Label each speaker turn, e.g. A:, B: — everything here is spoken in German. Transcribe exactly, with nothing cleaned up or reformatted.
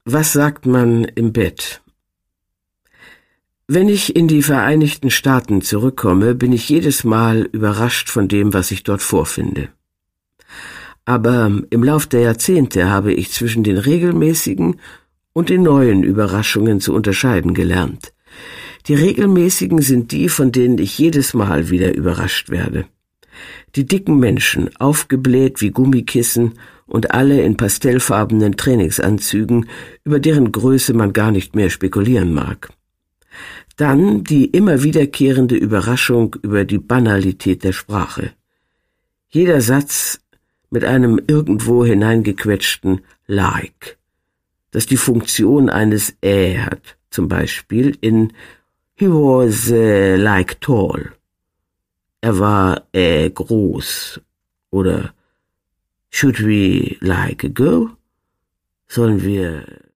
A: Was sagt man im Bett? Wenn ich in die Vereinigten Staaten zurückkomme, bin ich jedes Mal überrascht von dem, was ich dort vorfinde. Aber im Lauf der Jahrzehnte habe ich zwischen den regelmäßigen und den neuen Überraschungen zu unterscheiden gelernt. Die regelmäßigen sind die, von denen ich jedes Mal wieder überrascht werde. Die dicken Menschen, aufgebläht wie Gummikissen und alle in pastellfarbenen Trainingsanzügen, über deren Größe man gar nicht mehr spekulieren mag. Dann die immer wiederkehrende Überraschung über die Banalität der Sprache. Jeder Satz mit einem irgendwo hineingequetschten like, das die Funktion eines Ä hat, zum Beispiel in He was uh, like tall. Er war äh groß. Oder Should we like go? Sollen wir